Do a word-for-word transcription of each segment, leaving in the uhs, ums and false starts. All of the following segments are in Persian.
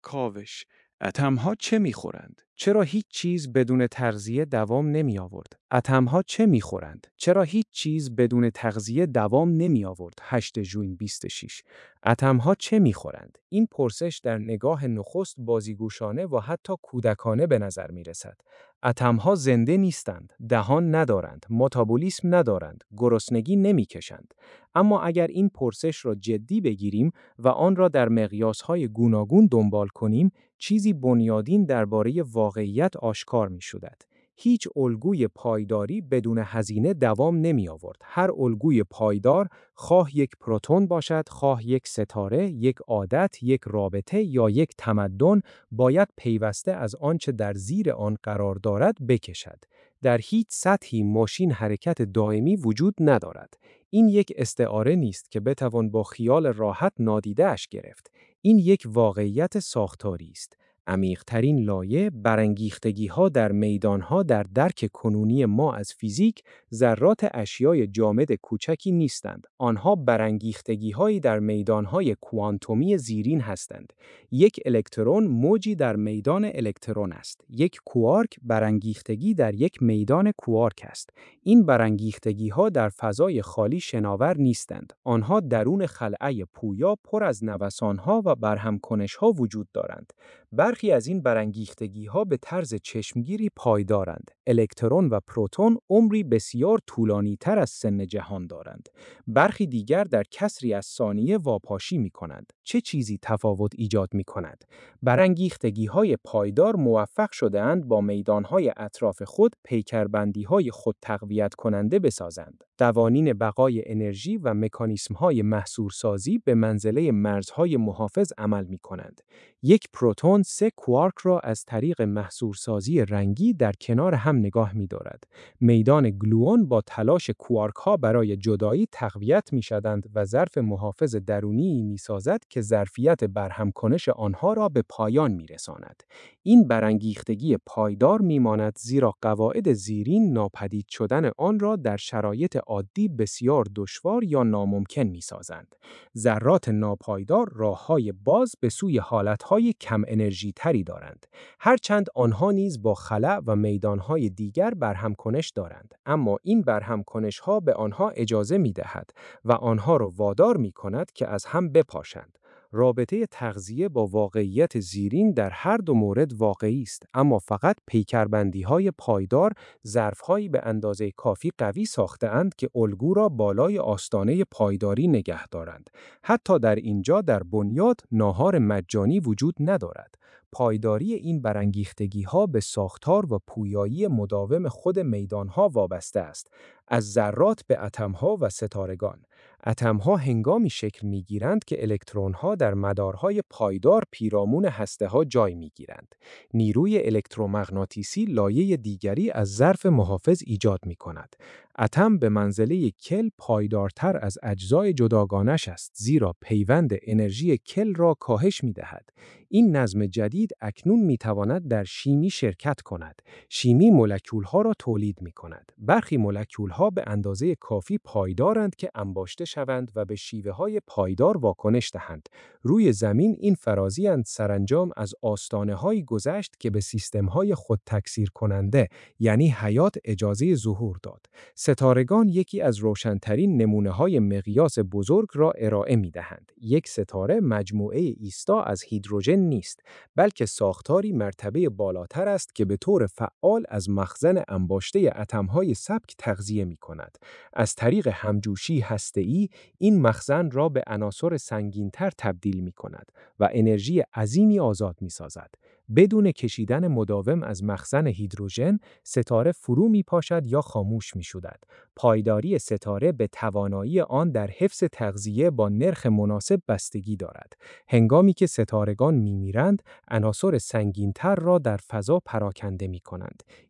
کاوش. اتم‌ها چه می‌خورند؟ چرا هیچ چیز بدون تغذیه دوام نمی‌آورد؟ اتم‌ها چه می‌خورند؟ چرا هیچ چیز بدون تغذیه دوام نمی‌آورد؟ هشتم ژوئن بیست و شش. اتم‌ها چه می‌خورند؟ این پرسش در نگاه نخست بازیگوشانه و حتی کودکانه به نظر می‌رسد. اتم‌ها زنده نیستند، دهان ندارند، متابولیسم ندارند، گرسنگی نمی‌کشند. اما اگر این پرسش را جدی بگیریم و آن را در مقیاس‌های گوناگون دنبال کنیم، چیزی بنیادین درباره واقعیت آشکار می‌شود. هیچ الگوی پایداری بدون هزینه دوام نمی‌آورد. هر الگوی پایدار، خواه یک پروتون باشد، خواه یک ستاره، یک عادت، یک رابطه یا یک تمدن، باید پیوسته از آنچه در زیر آن قرار دارد بکشد. در هیچ سطحی ماشین حرکت دائمی وجود ندارد. این یک استعاره نیست که بتوان با خیال راحت نادیده‌اش گرفت. این یک واقعیت ساختاری است. عمیق‌ترین لایه، برانگیختگی‌ها در میدان‌ها در درک کنونی ما از فیزیک، ذرات اشیای جامد کوچکی نیستند. آنها برانگیختگی‌هایی در میدان‌های کوانتومی زیرین هستند. یک الکترون موجی در میدان الکترون است. یک کوارک برانگیختگی در یک میدان کوارک است. این برانگیختگی‌ها در فضای خالی شناور نیستند. آنها درون خلأ پویا پر از نوسان‌ها و برهم‌کنش‌ها وجود دارند. برخی از این برانگیختگی‌ها به طرز چشمگیری پایدارند. الکترون و پروتون عمری بسیار طولانی‌تر از سن جهان دارند. برخی دیگر در کسری از ثانیه واپاشی می‌کنند. چه چیزی تفاوت ایجاد می‌کند؟ برانگیختگی‌های پایدار موفق شده‌اند با میدان‌های اطراف خود پیکربندی‌های خود تقویت کننده بسازند. قوانین بقای انرژی و مکانیسم‌های محصورسازی به منزله مرزهای محافظ عمل می‌کنند. یک پروتون سه کوارک را از طریق محصورسازی رنگی در کنار هم نگاه می‌دارد. میدان گلوئون با تلاش کوارک‌ها برای جدایی تقویت می‌شوند و ظرف محافظ درونی می‌سازد که ظرفیت برهم‌کنش آنها را به پایان می‌رساند. این برانگیختگی پایدار می‌ماند زیرا قواعد زیرین ناپدید شدن آن را در شرایط عادی بسیار دشوار یا ناممکن می‌سازند. ذرات ناپایدار راه‌های باز به سوی حالت‌های کم انرژی تری دارند. هرچند آنها نیز با خلأ و میدان‌های دیگر برهم‌کنش دارند، اما این برهم‌کنش‌ها به آنها اجازه می‌دهد و آنها را وادار می‌کند که از هم بپاشند. رابطه تغذیه با واقعیت زیرین در هر دو مورد واقعی است، اما فقط پیکربندی‌های پایدار ظرف‌هایی به اندازه کافی قوی ساخته‌اند که الگو را بالای آستانه پایداری نگه دارند. حتی در اینجا در بنیاد ناهار مجانی وجود ندارد. پایداری این برانگیختگی‌ها به ساختار و پویایی مداوم خود میدان‌ها وابسته است، از ذرات به اتم‌ها و ستارگان. اتم‌ها هنگامی شکل می‌گیرند که الکترون‌ها در مدارهای پایدار پیرامون هسته‌ها جای می‌گیرند. نیروی الکترومغناطیسی لایه دیگری از ظرف محافظ ایجاد می‌کند. اتم به منزله کل پایدارتر از اجزای جداگانش است، زیرا پیوند انرژی کل را کاهش می‌دهد. این نظم جدید اکنون می‌تواند در شیمی شرکت کند. شیمی مولکول‌ها را تولید می‌کند. برخی مولکول‌ها به اندازه کافی پایدارند که انباشته شوند و به شیوه‌های پایدار واکنش دهند. روی زمین این فرازی‌اند سرانجام از آستانه‌هایی گذشت که به سیستم‌های خود تکثیر کننده، یعنی حیات، اجازه ظهور داد. ستارگان یکی از روشن‌ترین نمونه‌های مقیاس بزرگ را ارائه می‌دهند. یک ستاره مجموعه ایستا از هیدروژن نیست، بلکه ساختاری مرتبه بالاتر است که به طور فعال از مخزن انباشته اتم‌های سبک تغذیه می‌کند. از طریق همجوشی هسته‌ای این مخزن را به عناصر سنگین‌تر تبدیل می‌کند و انرژی عظیمی آزاد می‌سازد. بدون کشیدن مداوم از مخزن هیدروژن، ستاره فرو می‌پاشد یا خاموش می‌شود. پایداری ستاره به توانایی آن در حفظ تغذیه با نرخ مناسب بستگی دارد. هنگامی که ستارگان می‌میرند، عناصر سنگین‌تر را در فضا پراکنده می‌کنند.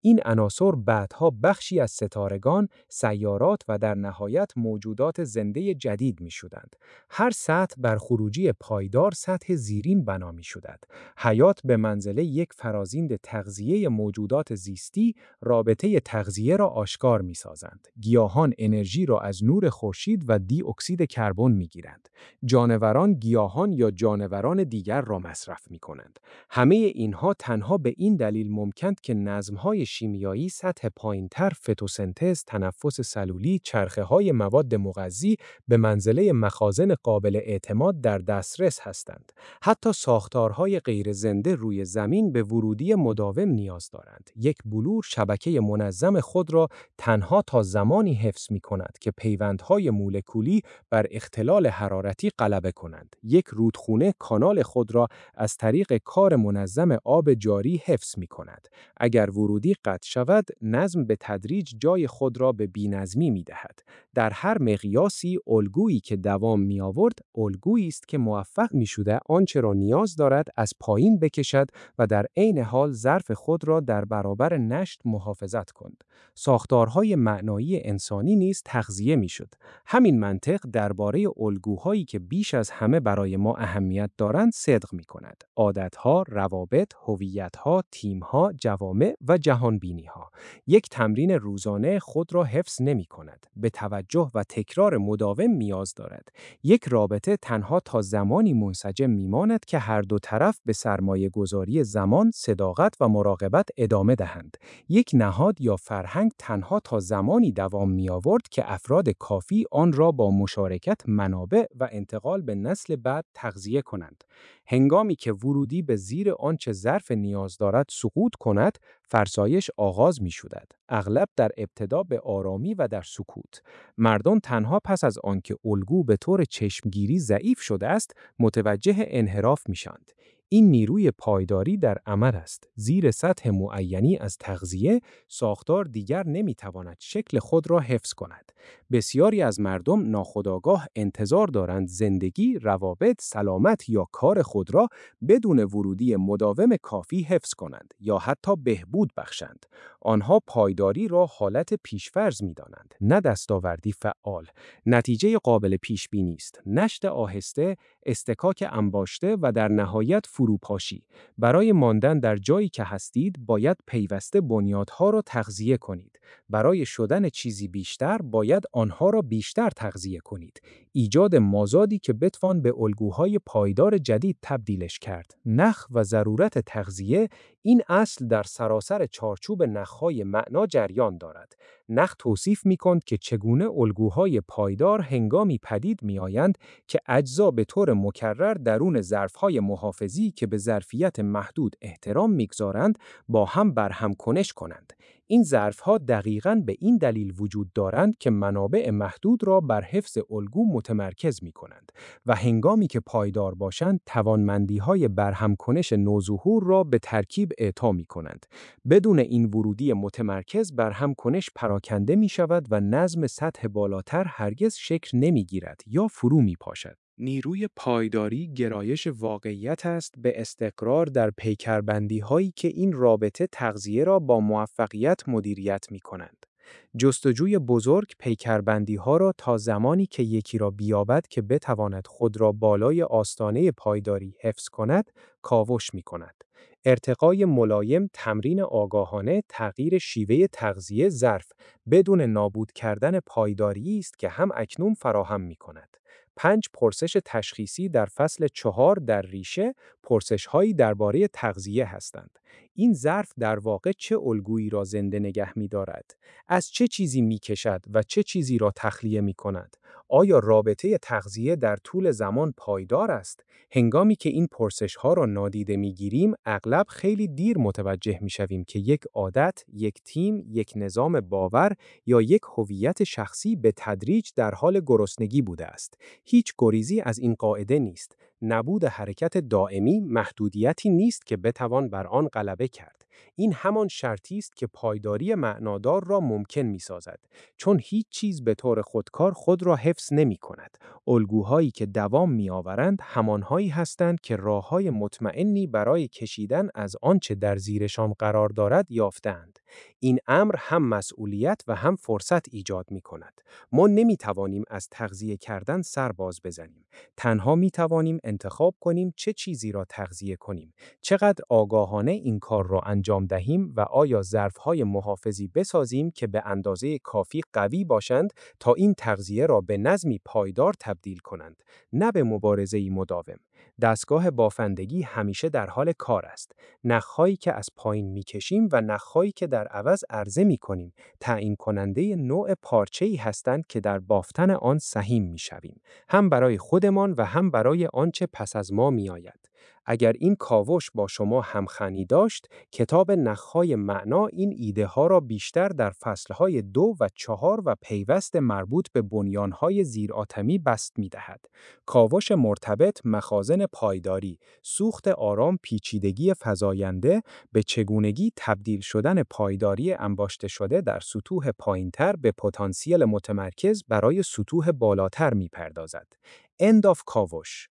این عناصر بعدها بخشی از ستارگان، سیارات و در نهایت موجودات زنده جدید می‌شدند. هر سطح بر خروجی پایدار سطح زیرین بنا می‌شدند. حیات به منزله یک فرازیند تغذیه موجودات زیستی رابطه تغذیه را آشکار می‌سازند. گیاهان انرژی را از نور خورشید و دی اکسید کربن می‌گیرند. جانوران گیاهان یا جانوران دیگر را مصرف می‌کنند. همه اینها تنها به این دلیل ممکن که نظم‌های شیمیایی سطح پایین‌تر فتوسنتز، تنفس سلولی، چرخه‌های مواد مغذی به منزله مخازن قابل اعتماد در دسترس هستند. حتی ساختارهای غیر زنده روی زمین به ورودی مداوم نیاز دارند. یک بلور شبکه منظم خود را تنها تا زمانی حفظ می‌کند که پیوندهای مولکولی بر اختلال حرارتی غلبه کنند. یک رودخانه کانال خود را از طریق کار منظم آب جاری حفظ می‌کند. اگر ورودی قطع شود، نظم به تدریج جای خود را به بی‌نظمی می‌دهد. در هر مقیاسی الگویی که دوام می‌آورد، الگویی است که موفق می‌شده آنچه را نیاز دارد از پایین بکشد و در عین حال ظرف خود را در برابر نشت محافظت کند. ساختارهای معنایی انسانی نیز تغذیه می‌شد. همین منطق درباره الگوهایی که بیش از همه برای ما اهمیت دارند صدق می‌کند. عادت‌ها، روابط، هویت‌ها، تیم‌ها، جوامع و جهانبینی‌ها. یک تمرین روزانه خود را حفظ نمی‌کند. به توجه و تکرار مداوم نیاز دارد. یک رابطه تنها تا زمانی منسجم می‌ماند که هر دو طرف به سرمایه‌گذاری زمان، صداقت و مراقبت ادامه دهند. یک نهاد یا فرهنگ تنها تا زمانی دوام می‌آورد که افراد کافی آن را با مشارکت منابع و انتقال به نسل بعد تغذیه کنند. هنگامی که ورودی به زیر آنچه ظرف نیاز دارد سقوط کند، فرسایش آغاز می‌شود. اغلب در ابتدا به آرامی و در سکوت. مردم تنها پس از آنکه الگو به طور چشمگیری ضعیف شده است، متوجه انحراف می‌شوند. این نیروی پایداری در عمل است. زیر سطح معینی از تغذیه، ساختار دیگر نمی‌تواند شکل خود را حفظ کند. بسیاری از مردم ناخودآگاه انتظار دارند زندگی، روابط، سلامت یا کار خود را بدون ورودی مداوم کافی حفظ کنند یا حتی بهبود بخشند. آنها پایداری را حالت پیش‌فرض می‌دانند، نه دستاوردی فعال. نتیجه قابل پیش‌بینی است: نشت آهسته، استکاک انباشته و در نهایت فروپاشی. برای ماندن در جایی که هستید، باید پیوسته بنیادها را تغذیه کنید. برای شدن چیزی بیشتر، باید آنها را بیشتر تغذیه کنید. ایجاد مازادی که بتوان به الگوهای پایدار جدید تبدیلش کرد. نخ و ضرورت تغذیه، این اصل در سراسر چارچوب نخهای معنا جریان دارد. نخ توصیف می‌کند که چگونه الگوهای پایدار هنگامی پدید می‌آیند که اجزا به طور مکرر درون ظرف‌های محافظی که به ظرفیت محدود احترام می‌گذارند، با هم برهم کنش کنند. این ظرف‌ها دقیقاً به این دلیل وجود دارند که منابع محدود را بر حفظ الگو متمرکز می‌کنند و هنگامی که پایدار باشند، توانمندی‌های برهم کنش نوظهور را به ترکیب اعطا می‌کنند. بدون این ورودی متمرکز، برهم کنش پراکنده می‌شود و نظم سطح بالاتر هرگز شکل نمی‌گیرد یا فرو می‌پاشد. نیروی پایداری گرایش واقعیت است به استقرار در پیکربندی‌هایی که این رابطه تغذیه را با موفقیت مدیریت می‌کنند. جستجوی بزرگ پیکربندی‌ها را تا زمانی که یکی را بیابد که بتواند خود را بالای آستانه پایداری حفظ کند، کاوش می‌کند. ارتقای ملایم، تمرین آگاهانه، تغییر شیوه تغذیه ظرف بدون نابود کردن پایداری است که هم اکنون فراهم می‌کند. پنج پرسش تشخیصی در فصل چهار در ریشه، پرسش‌هایی درباره تغذیه هستند. این ظرف در واقع چه الگویی را زنده نگه می‌دارد؟ از چه چیزی می‌کشد و چه چیزی را تخلیه می‌کند؟ آیا رابطه تغذیه در طول زمان پایدار است؟ هنگامی که این پرسش‌ها را نادیده می‌گیریم، اغلب خیلی دیر متوجه می‌شویم که یک عادت، یک تیم، یک نظام باور یا یک هویت شخصی به تدریج در حال گرسنگی بوده است. هیچ گریزی از این قاعده نیست. نبود حرکت دائمی محدودیتی نیست که بتوان بر آن غلبه کرد. این همان شرطی است که پایداری معنادار را ممکن می‌سازد، چون هیچ چیز به طور خودکار خود را حفظ نمی‌کند. الگوهایی که دوام می‌آورند همان‌هایی هستند که راه‌های مطمئنی برای کشیدن از آنچه در زیرشان قرار دارد یافته‌اند. این امر هم مسئولیت و هم فرصت ایجاد می‌کند. ما نمی‌توانیم از تغذیه کردن سر باز بزنیم. تنها می‌توانیم انتخاب کنیم چه چیزی را تغذیه کنیم، چقدر آگاهانه این کار را انجام دهیم و آیا ظرف‌های محافظی بسازیم که به اندازه کافی قوی باشند تا این تغذیه را به نظمی پایدار تبدیل کنند، نه به مبارزه‌ای مداوم. دستگاه بافندگی همیشه در حال کار است. نخ‌هایی که از پایین می‌کشیم و نخ‌هایی که در عوض عرضه می‌کنیم، تعیین کننده نوع پارچه‌ای هستند که در بافتن آن سهیم می‌شویم، هم برای خودمان و هم برای آنچه پس از ما می‌آید. اگر این کاوش با شما همخوانی داشت، کتاب نخ‌های معنا این ایده ها را بیشتر در فصلهای دو و چهار و پیوست مربوط به بنیانهای زیرآتمی بسط می دهد. کاوش مرتبط، مخازن پایداری، سوخت آرام، پیچیدگی فزاینده، به چگونگی تبدیل شدن پایداری انباشته شده در سطوح پایینتر به پتانسیل متمرکز برای سطوح بالاتر می پردازد. End of کاوش.